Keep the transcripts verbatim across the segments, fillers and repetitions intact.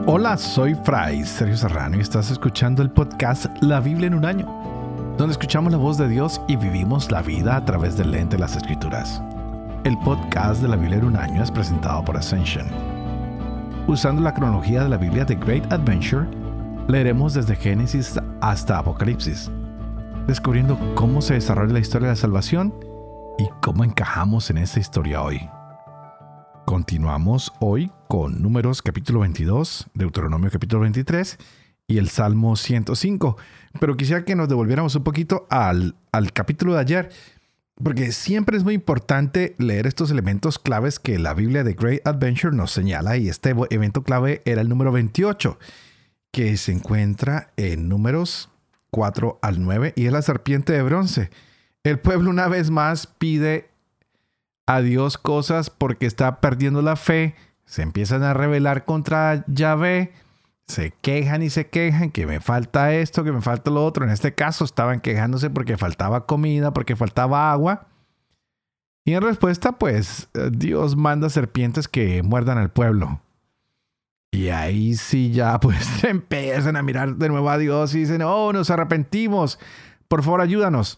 Hola, soy Fray Sergio Serrano y estás escuchando el podcast La Biblia en un año, donde escuchamos la voz de Dios y vivimos la vida a través del lente de las Escrituras. El podcast de La Biblia en un año es presentado por Ascension. Usando la cronología de la Biblia The Great Adventure, leeremos desde Génesis hasta Apocalipsis, descubriendo cómo se desarrolla la historia de la salvación y cómo encajamos en esa historia hoy. Continuamos hoy con Números capítulo veintidós, Deuteronomio capítulo veintitrés y el Salmo ciento cinco. Pero quisiera que nos devolviéramos un poquito al, al capítulo de ayer, porque siempre es muy importante leer estos elementos claves que la Biblia de Great Adventure nos señala, y este evento clave era el número veintiocho, que se encuentra en Números cuatro al nueve, y es la serpiente de bronce. El pueblo una vez más pide a Dios cosas porque está perdiendo la fe, se empiezan a rebelar contra Yahvé, se quejan y se quejan que me falta esto, que me falta lo otro. En este caso estaban quejándose porque faltaba comida, porque faltaba agua. Y en respuesta, pues, Dios manda serpientes que muerdan al pueblo. Y ahí sí ya pues empiezan a mirar de nuevo a Dios y dicen, oh, nos arrepentimos, por favor ayúdanos.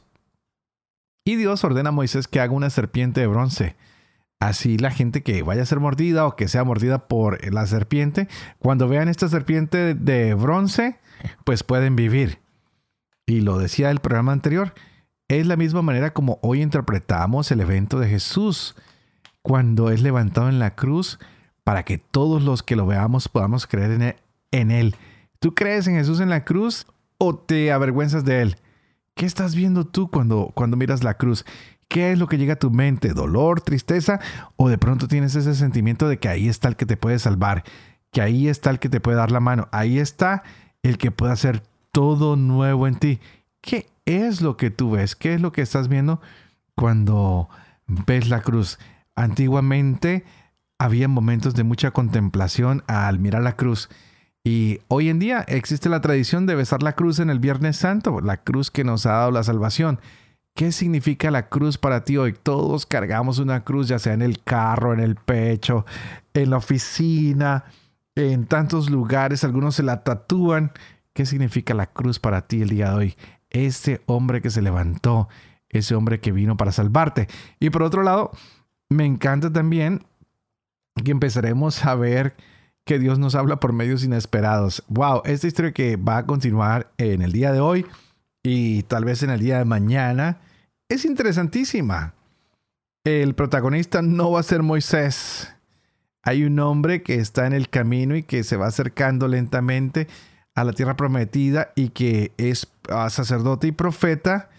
Y Dios ordena a Moisés que haga una serpiente de bronce. Así la gente que vaya a ser mordida o que sea mordida por la serpiente, cuando vean esta serpiente de bronce, pues pueden vivir. Y lo decía el programa anterior, es la misma manera como hoy interpretamos el evento de Jesús, cuando es levantado en la cruz, para que todos los que lo veamos podamos creer en él. En él. ¿Tú crees en Jesús en la cruz o te avergüenzas de él? ¿Qué estás viendo tú cuando, cuando miras la cruz? ¿Qué es lo que llega a tu mente? ¿Dolor, tristeza? ¿O de pronto tienes ese sentimiento de que ahí está el que te puede salvar? Que ahí está el que te puede dar la mano. Ahí está el que puede hacer todo nuevo en ti. ¿Qué es lo que tú ves? ¿Qué es lo que estás viendo cuando ves la cruz? Antiguamente había momentos de mucha contemplación al mirar la cruz. Y hoy en día existe la tradición de besar la cruz en el Viernes Santo, la cruz que nos ha dado la salvación. ¿Qué significa la cruz para ti hoy? Todos cargamos una cruz, ya sea en el carro, en el pecho, en la oficina, en tantos lugares. Algunos se la tatúan. ¿Qué significa la cruz para ti el día de hoy? Ese hombre que se levantó, ese hombre que vino para salvarte. Y por otro lado, me encanta también que empezaremos a ver que Dios nos habla por medios inesperados. Wow, esta historia que va a continuar en el día de hoy y tal vez en el día de mañana es interesantísima. El protagonista no va a ser Moisés. Hay un hombre que está en el camino y que se va acercando lentamente a la tierra prometida y que es uh, sacerdote y profeta,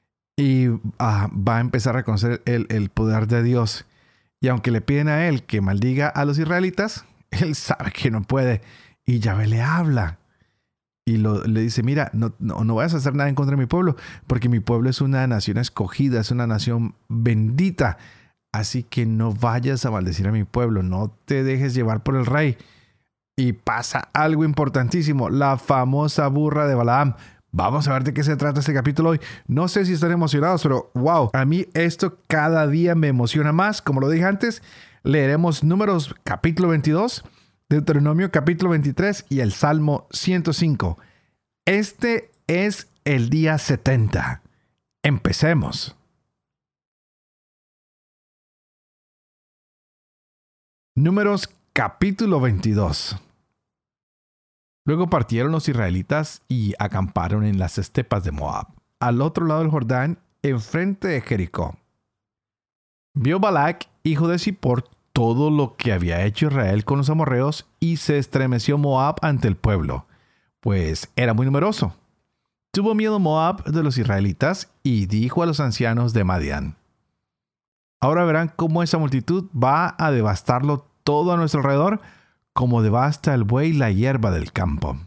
y uh, va a empezar a reconocer el, el poder de Dios. Y aunque le piden a él que maldiga a los israelitas, él sabe que no puede. Y Yahvé le habla. Y lo, le dice, mira, no, no, no vayas a hacer nada en contra de mi pueblo, porque mi pueblo es una nación escogida, es una nación bendita. Así que no vayas a maldecir a mi pueblo, no te dejes llevar por el rey. Y pasa algo importantísimo, la famosa burra de Balaam. Vamos a ver de qué se trata este capítulo hoy. No sé si están emocionados, pero wow, a mí esto cada día me emociona más. Como lo dije antes, leeremos Números capítulo veintidós, Deuteronomio capítulo veintitrés y el Salmo ciento cinco. Este es el día setenta. Empecemos. Números capítulo veintidós. Luego partieron los israelitas y acamparon en las estepas de Moab, al otro lado del Jordán, enfrente de Jericó. Vio Balac, hijo de Zippor, todo lo que había hecho Israel con los amorreos, y se estremeció Moab ante el pueblo, pues era muy numeroso. Tuvo miedo Moab de los israelitas y dijo a los ancianos de Madián: ahora verán cómo esa multitud va a devastarlo todo a nuestro alrededor, como devasta el buey la hierba del campo.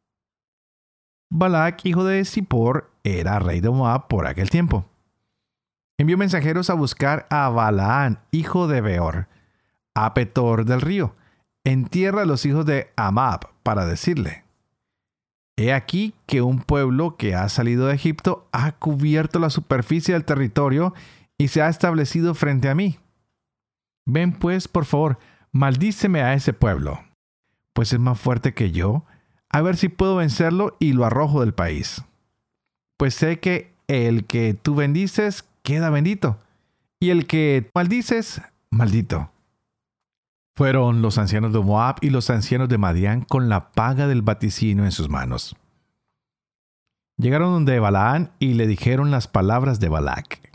Balac, hijo de Zippor, era rey de Moab por aquel tiempo. Envió mensajeros a buscar a Balaán, hijo de Beor, a Petor del río, en tierra de los hijos de Amab, para decirle: he aquí que un pueblo que ha salido de Egipto ha cubierto la superficie del territorio y se ha establecido frente a mí. Ven pues, por favor, maldíceme a ese pueblo. pues es más fuerte que yo, a ver si puedo vencerlo y lo arrojo del país. Pues sé que el que tú bendices queda bendito, y el que maldices, maldito. Fueron los ancianos de Moab y los ancianos de Madián con la paga del vaticinio en sus manos. Llegaron donde Balaam y le dijeron las palabras de Balac.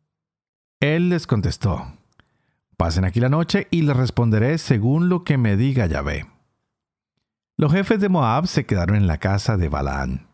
Él les contestó: pasen aquí la noche y les responderé según lo que me diga Yahvé. Los jefes de Moab se quedaron en la casa de Balaam.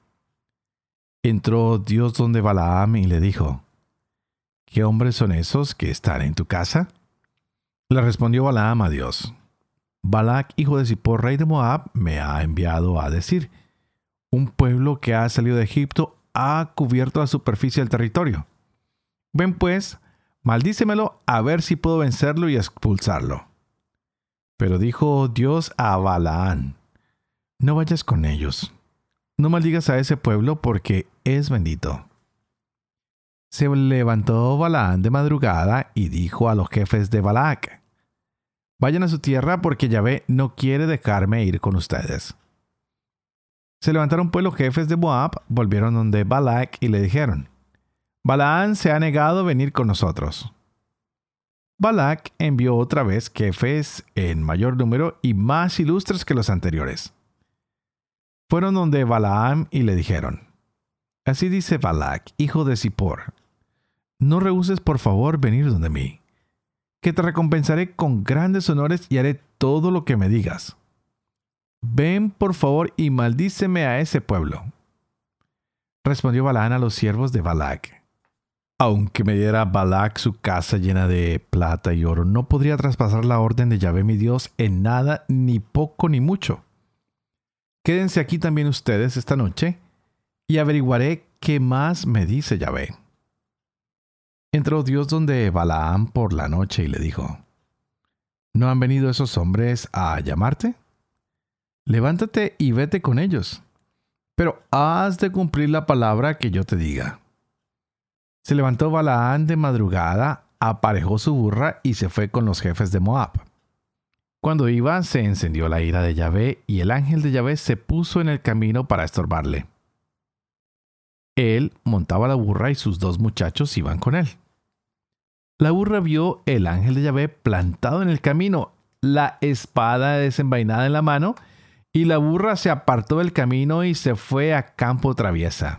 Entró Dios donde Balaam y le dijo: ¿qué hombres son esos que están en tu casa? Le respondió Balaam a Dios: Balac, hijo de Zippor, rey de Moab, me ha enviado a decir: un pueblo que ha salido de Egipto ha cubierto la superficie del territorio. Ven pues, maldícemelo a ver si puedo vencerlo y expulsarlo. Pero dijo Dios a Balaam: no vayas con ellos. No maldigas a ese pueblo porque es bendito. Se levantó Balaam de madrugada y dijo a los jefes de Balac: vayan a su tierra porque Yahvé no quiere dejarme ir con ustedes. Se levantaron pues los jefes de Moab, volvieron donde Balac y le dijeron: Balaam se ha negado a venir con nosotros. Balac envió otra vez jefes en mayor número y más ilustres que los anteriores. Fueron donde Balaam y le dijeron: así dice Balac, hijo de Zippor: no rehuses por favor venir donde mí, que te recompensaré con grandes honores y haré todo lo que me digas. Ven por favor y maldíceme a ese pueblo. Respondió Balaam a los siervos de Balac: aunque me diera Balac su casa llena de plata y oro, no podría traspasar la orden de Yahvé mi Dios en nada, ni poco ni mucho. Quédense aquí también ustedes esta noche, y averiguaré qué más me dice Yahvé. Entró Dios donde Balaam por la noche y le dijo: ¿no han venido esos hombres a llamarte? Levántate y vete con ellos, pero has de cumplir la palabra que yo te diga. Se levantó Balaam de madrugada, aparejó su burra y se fue con los jefes de Moab. Cuando iba, se encendió la ira de Yahvé y el ángel de Yahvé se puso en el camino para estorbarle. Él montaba la burra y sus dos muchachos iban con él. La burra vio el ángel de Yahvé plantado en el camino, la espada desenvainada en la mano, y la burra se apartó del camino y se fue a campo traviesa.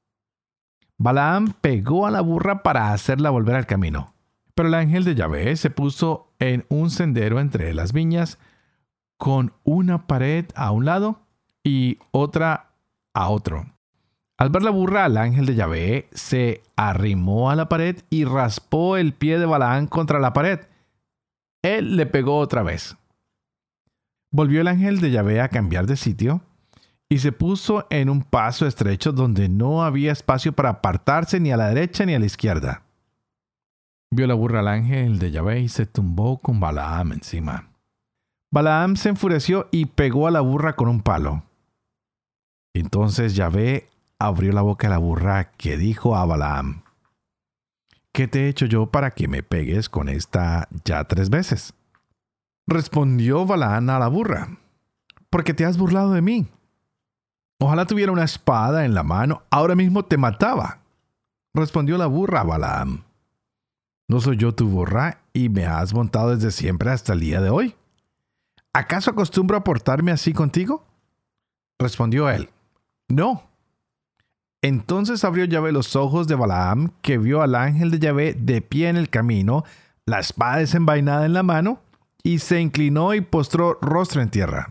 Balaam pegó a la burra para hacerla volver al camino, pero el ángel de Yahvé se puso en un sendero entre las viñas, con una pared a un lado y otra a otro. Al ver la burra, el ángel de Yahvé se arrimó a la pared y raspó el pie de Balaam contra la pared. Él le pegó otra vez. Volvió el ángel de Yahvé a cambiar de sitio y se puso en un paso estrecho donde no había espacio para apartarse ni a la derecha ni a la izquierda. Vio la burra al ángel de Yahvé y se tumbó con Balaam encima. Balaam se enfureció y pegó a la burra con un palo. Entonces Yahvé abrió la boca de la burra, que dijo a Balaam: ¿qué te he hecho yo para que me pegues con esta ya tres veces? Respondió Balaam a la burra: porque te has burlado de mí. Ojalá tuviera una espada en la mano, ahora mismo te mataba. Respondió la burra a Balaam: ¿no soy yo tu burra y me has montado desde siempre hasta el día de hoy? ¿Acaso acostumbro a portarme así contigo? Respondió él: no. Entonces abrió Yahvé los ojos de Balaam, que vio al ángel de Yahvé de pie en el camino, la espada desenvainada en la mano, y se inclinó y postró rostro en tierra.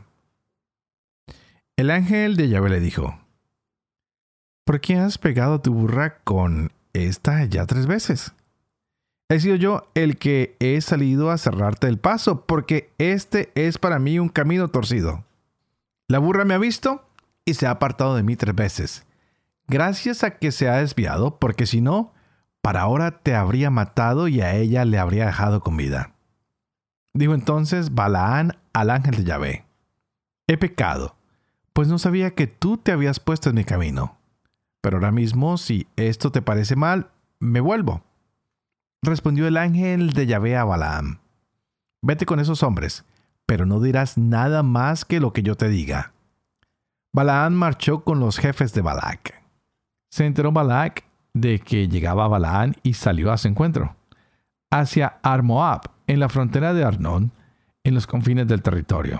El ángel de Yahvé le dijo: ¿por qué has pegado a tu burra con esta ya tres veces? He sido yo el que he salido a cerrarte el paso, porque este es para mí un camino torcido. La burra me ha visto y se ha apartado de mí tres veces. Gracias a que se ha desviado, porque si no, para ahora te habría matado y a ella le habría dejado con vida. Dijo entonces Balaam al ángel de Yahvé: he pecado, pues no sabía que tú te habías puesto en mi camino. Pero ahora mismo, si esto te parece mal, me vuelvo. Respondió el ángel de Yahvé a Balaam: vete con esos hombres, pero no dirás nada más que lo que yo te diga. Balaam marchó con los jefes de Balac. Se enteró Balac de que llegaba Balaam y salió a su encuentro, hacia Ar-Moab, en la frontera de Arnón, en los confines del territorio.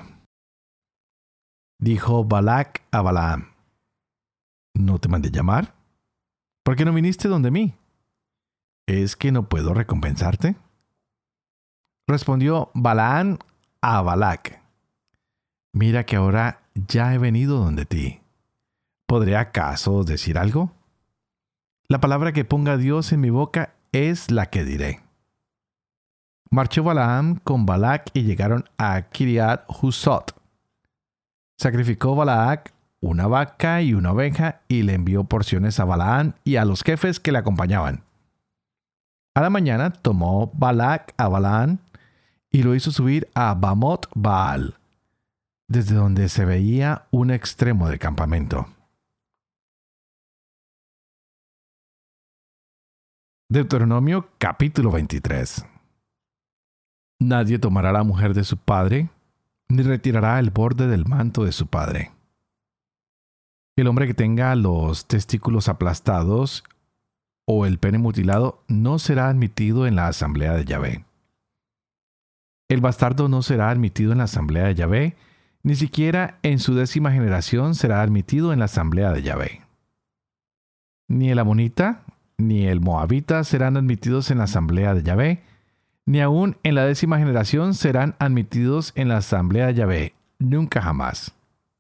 Dijo Balac a Balaam: ¿No te mandé llamar? ¿Por qué no viniste donde mí? ¿Es que no puedo recompensarte? Respondió Balaam a Balac: Mira que ahora ya he venido donde ti. ¿Podré acaso decir algo? La palabra que ponga Dios en mi boca es la que diré. Marchó Balaam con Balac y llegaron a Kiriat Husot. Sacrificó Balac una vaca y una oveja y le envió porciones a Balaam y a los jefes que le acompañaban. A la mañana tomó Balac a Balaam y lo hizo subir a Bamot Baal, desde donde se veía un extremo del campamento. Deuteronomio capítulo veintitrés. Nadie tomará la mujer de su padre, ni retirará el borde del manto de su padre. El hombre que tenga los testículos aplastados o el pene mutilado no será admitido en la asamblea de Yahvé. El bastardo no será admitido en la asamblea de Yahvé, ni siquiera en su décima generación será admitido en la asamblea de Yahvé. Ni el amonita ni el moabita serán admitidos en la asamblea de Yahvé, ni aún en la décima generación serán admitidos en la asamblea de Yahvé, nunca jamás.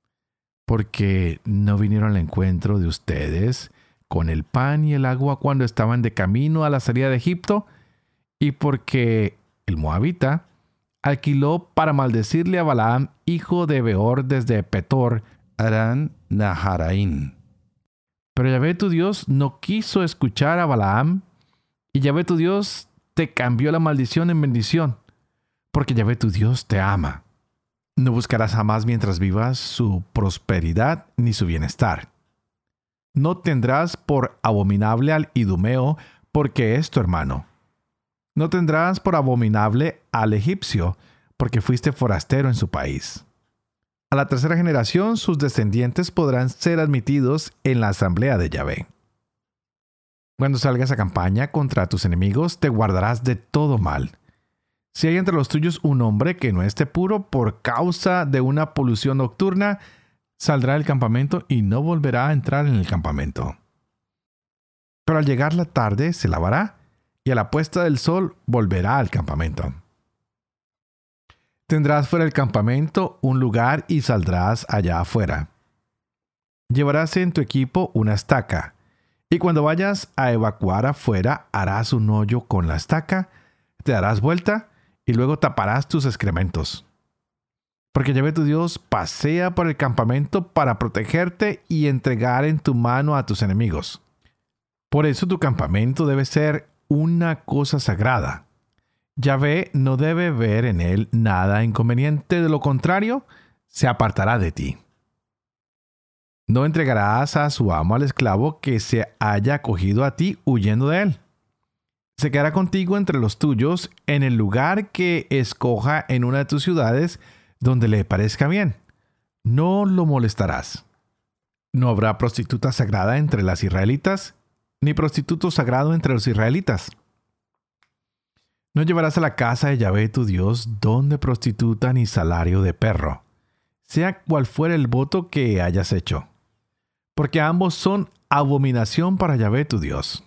Porque no vinieron al encuentro de ustedes con el pan y el agua cuando estaban de camino a la salida de Egipto, y porque el moabita alquiló para maldecirle a Balaam, hijo de Beor, desde Petor, Aram Naharaim. Pero Yahvé tu Dios no quiso escuchar a Balaam, y Yahvé tu Dios te cambió la maldición en bendición, porque Yahvé tu Dios te ama. No buscarás jamás mientras vivas su prosperidad ni su bienestar. No tendrás por abominable al idumeo, porque es tu hermano. No tendrás por abominable al egipcio, porque fuiste forastero en su país. A la tercera generación sus descendientes podrán ser admitidos en la asamblea de Yahvé. Cuando salgas a campaña contra tus enemigos, te guardarás de todo mal. Si hay entre los tuyos un hombre que no esté puro por causa de una polución nocturna, saldrá del campamento y no volverá a entrar en el campamento. Pero al llegar la tarde se lavará, y a la puesta del sol volverá al campamento. Tendrás fuera del campamento un lugar y saldrás allá afuera. Llevarás en tu equipo una estaca, y cuando vayas a evacuar afuera harás un hoyo con la estaca, te darás vuelta y luego taparás tus excrementos. Porque Yahvé tu Dios pasea por el campamento para protegerte y entregar en tu mano a tus enemigos. Por eso tu campamento debe ser una cosa sagrada. Yahvé no debe ver en él nada inconveniente, de lo contrario, se apartará de ti. No entregarás a su amo al esclavo que se haya acogido a ti huyendo de él. Se quedará contigo entre los tuyos en el lugar que escoja en una de tus ciudades donde le parezca bien. No lo molestarás. No habrá prostituta sagrada entre las israelitas, ni prostituto sagrado entre los israelitas. No llevarás a la casa de Yahvé tu Dios don de prostituta ni salario de perro, sea cual fuera el voto que hayas hecho, porque ambos son abominación para Yahvé tu Dios.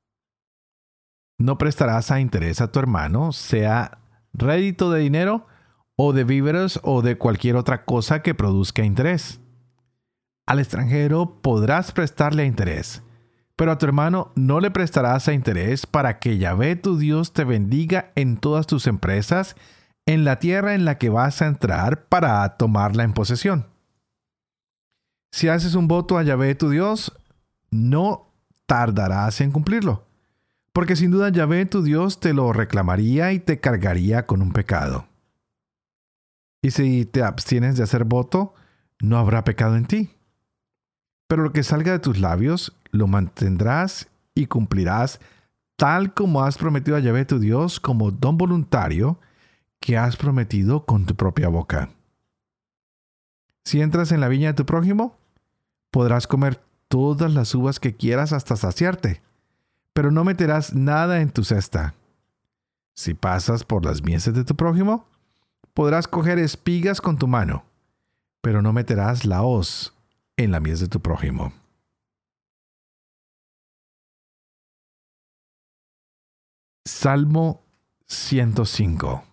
No prestarás a interés a tu hermano, sea rédito de dinero, o de víveres, o de cualquier otra cosa que produzca interés. Al extranjero podrás prestarle a interés, pero a tu hermano no le prestarás a interés, para que Yahvé tu Dios te bendiga en todas tus empresas, en la tierra en la que vas a entrar para tomarla en posesión. Si haces un voto a Yahvé tu Dios, no tardarás en cumplirlo, porque sin duda Yahvé tu Dios te lo reclamaría y te cargaría con un pecado. Y si te abstienes de hacer voto, no habrá pecado en ti. Pero lo que salga de tus labios, lo mantendrás y cumplirás, tal como has prometido a Yahvé tu Dios como don voluntario, que has prometido con tu propia boca. Si entras en la viña de tu prójimo, podrás comer todas las uvas que quieras hasta saciarte, pero no meterás nada en tu cesta. Si pasas por las mieses de tu prójimo, podrás coger espigas con tu mano, pero no meterás la hoz en la mies de tu prójimo. Salmo ciento cinco.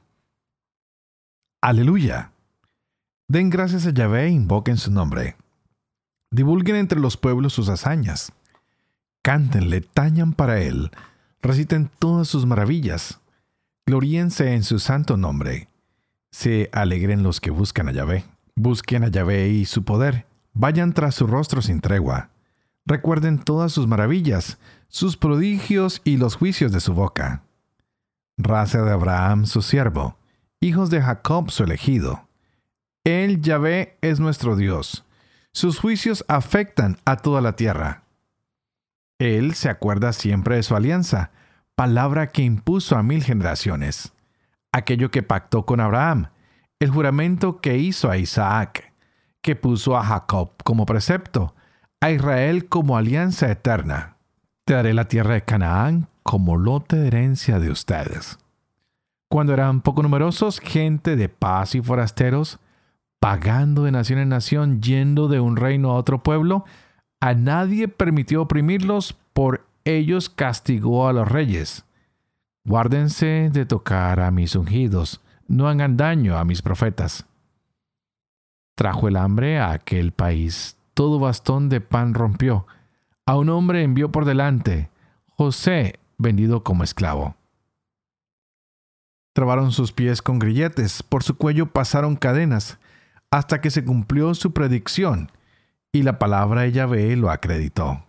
Aleluya. Den gracias a Yahvé e invoquen su nombre. Divulguen entre los pueblos sus hazañas. Cántenle, tañan para él, reciten todas sus maravillas. Gloríense en su santo nombre. Se alegren los que buscan a Yahvé. Busquen a Yahvé y su poder. Vayan tras su rostro sin tregua. Recuerden todas sus maravillas, sus prodigios y los juicios de su boca. Raza de Abraham, su siervo, hijos de Jacob, su elegido. Él, Yahvé, es nuestro Dios. Sus juicios afectan a toda la tierra. Él se acuerda siempre de su alianza, palabra que impuso a mil generaciones. Aquello que pactó con Abraham, el juramento que hizo a Isaac, que puso a Jacob como precepto, a Israel como alianza eterna. Te daré la tierra de Canaán como lote de herencia de ustedes. Cuando eran poco numerosos, gente de paz y forasteros, pagando de nación en nación, yendo de un reino a otro pueblo, a nadie permitió oprimirlos, por ellos castigó a los reyes. Guárdense de tocar a mis ungidos, no hagan daño a mis profetas. Trajo el hambre a aquel país, todo bastón de pan rompió. A un hombre envió por delante, José, vendido como esclavo. Trabaron sus pies con grilletes, por su cuello pasaron cadenas, hasta que se cumplió su predicción, y la palabra de Yahvé lo acreditó.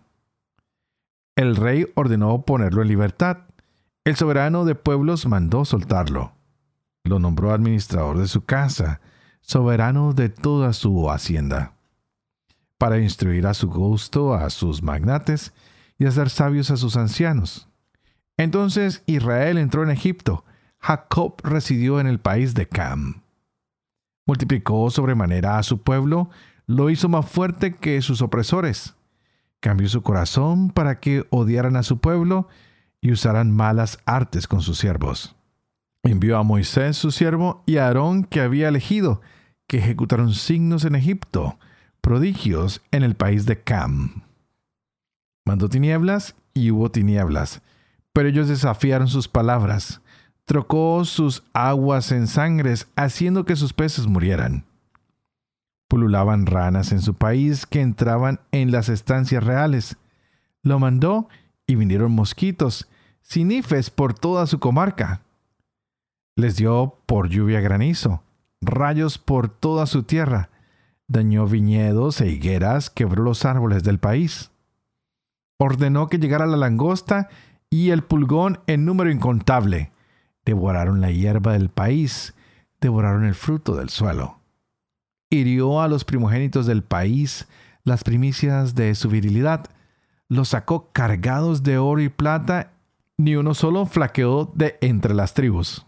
El rey ordenó ponerlo en libertad. El soberano de pueblos mandó soltarlo. Lo nombró administrador de su casa, soberano de toda su hacienda, para instruir a su gusto a sus magnates y hacer sabios a sus ancianos. Entonces Israel entró en Egipto. Jacob residió en el país de Cam. Multiplicó sobremanera a su pueblo, lo hizo más fuerte que sus opresores. Cambió su corazón para que odiaran a su pueblo y usaran malas artes con sus siervos. Envió a Moisés su siervo y a Aarón que había elegido, que ejecutaron signos en Egipto, prodigios en el país de Cam. Mandó tinieblas y hubo tinieblas, pero ellos desafiaron sus palabras. Trocó sus aguas en sangres, haciendo que sus peces murieran. Pululaban ranas en su país que entraban en las estancias reales. Lo mandó y vinieron mosquitos, sinifes por toda su comarca. Les dio por lluvia granizo, rayos por toda su tierra. Dañó viñedos e higueras, quebró los árboles del país. Ordenó que llegara la langosta y el pulgón en número incontable. Devoraron la hierba del país, devoraron el fruto del suelo. Hirió a los primogénitos del país, las primicias de su virilidad. Los sacó cargados de oro y plata, ni uno solo flaqueó de entre las tribus.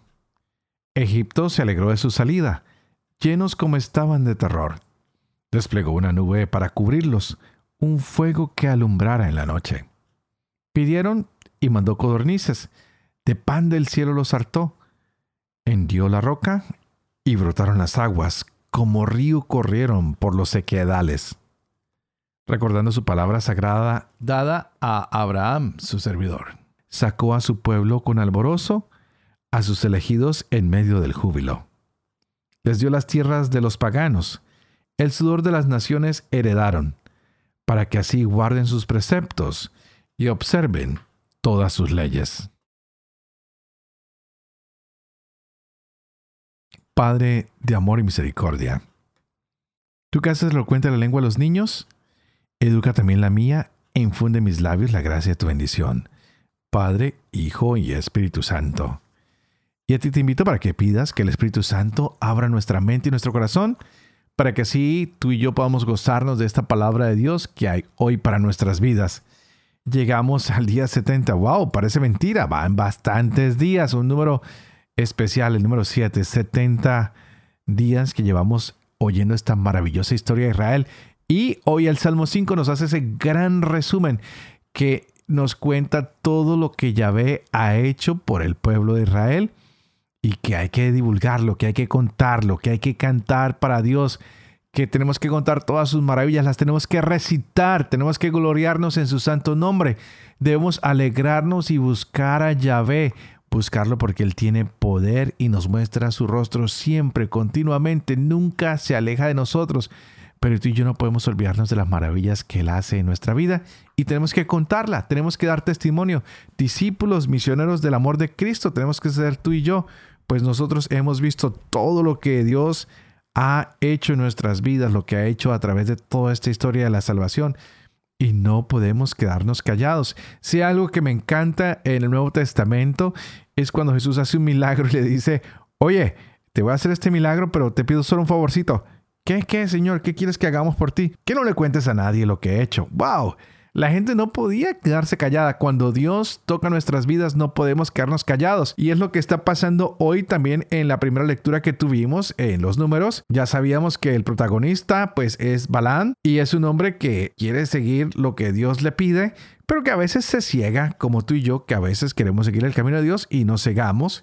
Egipto se alegró de su salida, llenos como estaban de terror. Desplegó una nube para cubrirlos, un fuego que alumbrara en la noche. Pidieron y mandó codornices. De pan del cielo los hartó. Hendió la roca y brotaron las aguas, como río corrieron por los sequedales. Recordando su palabra sagrada dada a Abraham, su servidor. Sacó a su pueblo con alborozo, a sus elegidos en medio del júbilo. Les dio las tierras de los paganos, el sudor de las naciones heredaron, para que así guarden sus preceptos y observen todas sus leyes. Padre de amor y misericordia, tú que haces elocuente la lengua a los niños, educa también la mía e infunde en mis labios la gracia de tu bendición. Padre, Hijo y Espíritu Santo. Y a ti te invito para que pidas que el Espíritu Santo abra nuestra mente y nuestro corazón, para que así tú y yo podamos gozarnos de esta palabra de Dios que hay hoy para nuestras vidas. Llegamos al día setenta. ¡Wow! Parece mentira. Van bastantes días, un número especial, el número siete, setenta días que llevamos oyendo esta maravillosa historia de Israel. Y hoy el Salmo cinco nos hace ese gran resumen que nos cuenta todo lo que Yahvé ha hecho por el pueblo de Israel y que hay que divulgarlo, que hay que contarlo, que hay que cantar para Dios, que tenemos que contar todas sus maravillas, las tenemos que recitar, tenemos que gloriarnos en su santo nombre. Debemos alegrarnos y buscar a Yahvé, buscarlo porque Él tiene poder y nos muestra su rostro siempre, continuamente, nunca se aleja de nosotros. Pero tú y yo no podemos olvidarnos de las maravillas que Él hace en nuestra vida y tenemos que contarla, tenemos que dar testimonio. Discípulos, misioneros del amor de Cristo, tenemos que ser tú y yo, pues nosotros hemos visto todo lo que Dios ha hecho en nuestras vidas, lo que ha hecho a través de toda esta historia de la salvación. Y no podemos quedarnos callados. Si algo que me encanta en el Nuevo Testamento es cuando Jesús hace un milagro y le dice, oye, te voy a hacer este milagro, pero te pido solo un favorcito. ¿Qué, qué, Señor? ¿Qué quieres que hagamos por ti? Que no le cuentes a nadie lo que he hecho. ¡Wow! La gente no podía quedarse callada. Cuando Dios toca nuestras vidas, no podemos quedarnos callados. Y es lo que está pasando hoy también en la primera lectura que tuvimos en los números. Ya sabíamos que el protagonista, pues, es Balaam. Y es un hombre que quiere seguir lo que Dios le pide, pero que a veces se ciega, como tú y yo, que a veces queremos seguir el camino de Dios y nos cegamos.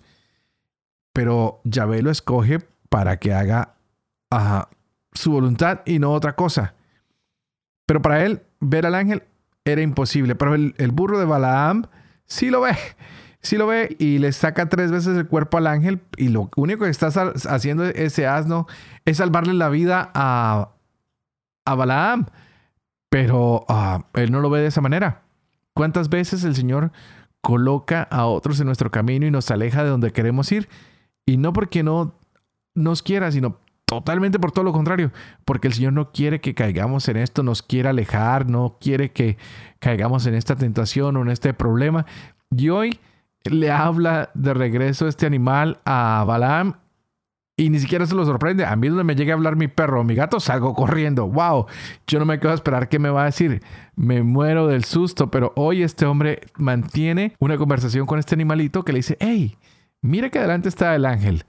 Pero Yahvé lo escoge para que haga uh, su voluntad y no otra cosa. Pero para él, ver al ángel era imposible. Pero el, el burro de Balaam sí lo ve. Sí lo ve y le saca tres veces el cuerpo al ángel. Y lo único que está haciendo ese asno es salvarle la vida a, a Balaam. Pero uh, él no lo ve de esa manera. ¿Cuántas veces el Señor coloca a otros en nuestro camino y nos aleja de donde queremos ir? Y no porque no nos quiera, sino totalmente por todo lo contrario, porque el Señor no quiere que caigamos en esto, nos quiere alejar, no quiere que caigamos en esta tentación o en este problema. Y hoy le habla de regreso este animal a Balaam y ni siquiera se lo sorprende. A mí donde me llegue a hablar mi perro o mi gato, salgo corriendo. ¡Wow! Yo no me quedo a esperar qué me va a decir. Me muero del susto, pero hoy este hombre mantiene una conversación con este animalito que le dice, ¡hey! Mira que adelante está el ángel.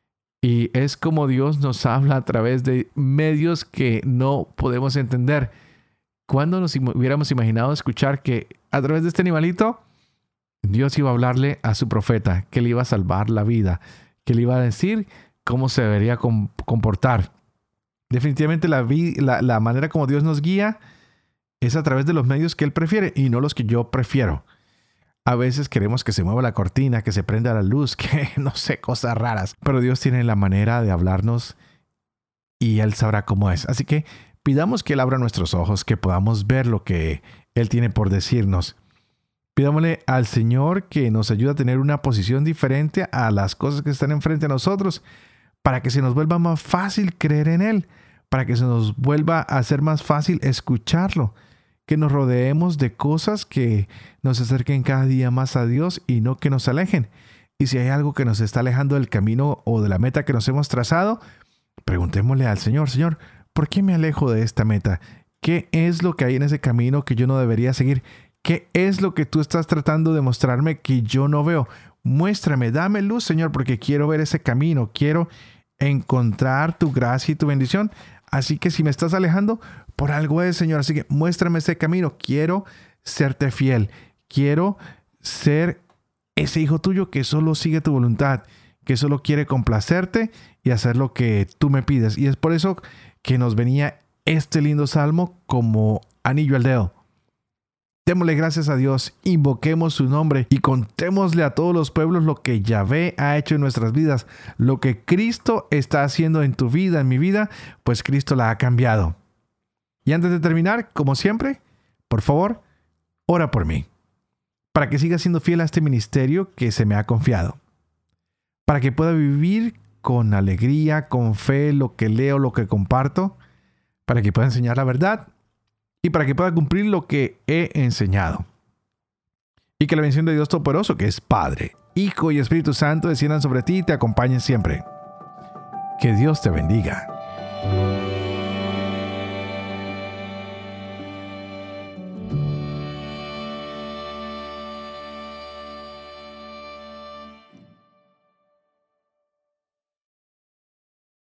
Y es como Dios nos habla a través de medios que no podemos entender. ¿Cuándo nos hubiéramos imaginado escuchar que a través de este animalito Dios iba a hablarle a su profeta, que le iba a salvar la vida, que le iba a decir cómo se debería comportar? Definitivamente la, la, la manera como Dios nos guía es a través de los medios que Él prefiere y no los que yo prefiero. A veces queremos que se mueva la cortina, que se prenda la luz, que no sé, cosas raras. Pero Dios tiene la manera de hablarnos y Él sabrá cómo es. Así que pidamos que Él abra nuestros ojos, que podamos ver lo que Él tiene por decirnos. Pidámosle al Señor que nos ayude a tener una posición diferente a las cosas que están enfrente a nosotros, para que se nos vuelva más fácil creer en Él, para que se nos vuelva a ser más fácil escucharlo. Que nos rodeemos de cosas que nos acerquen cada día más a Dios y no que nos alejen. Y si hay algo que nos está alejando del camino o de la meta que nos hemos trazado, preguntémosle al Señor, Señor, ¿por qué me alejo de esta meta? ¿Qué es lo que hay en ese camino que yo no debería seguir? ¿Qué es lo que tú estás tratando de mostrarme que yo no veo? Muéstrame, dame luz, Señor, porque quiero ver ese camino, quiero encontrar tu gracia y tu bendición. Así que si me estás alejando, por algo es, Señor. Así que muéstrame ese camino. Quiero serte fiel. Quiero ser ese hijo tuyo que solo sigue tu voluntad, que solo quiere complacerte y hacer lo que tú me pides. Y es por eso que nos venía este lindo salmo como anillo al dedo. Démosle gracias a Dios, invoquemos su nombre y contémosle a todos los pueblos lo que Yahvé ha hecho en nuestras vidas, lo que Cristo está haciendo en tu vida, en mi vida, pues Cristo la ha cambiado. Y antes de terminar, como siempre, por favor, ora por mí, para que siga siendo fiel a este ministerio que se me ha confiado, para que pueda vivir con alegría, con fe, lo que leo, lo que comparto, para que pueda enseñar la verdad y para que pueda cumplir lo que he enseñado. Y que la bendición de Dios Todopoderoso, que es Padre, Hijo y Espíritu Santo, desciendan sobre ti y te acompañen siempre. Que Dios te bendiga.